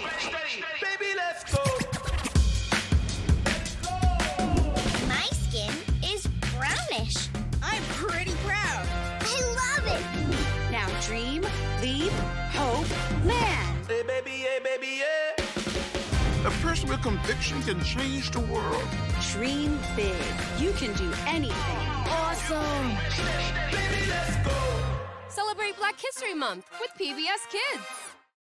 Baby, let's go. My skin is brownish. I'm pretty proud. I love it. Now dream, leap, hope, land. Hey, baby, yeah. A person with conviction can change the world. Dream big. You can do anything. Awesome. Baby, let's go. Celebrate Black History Month with PBS Kids.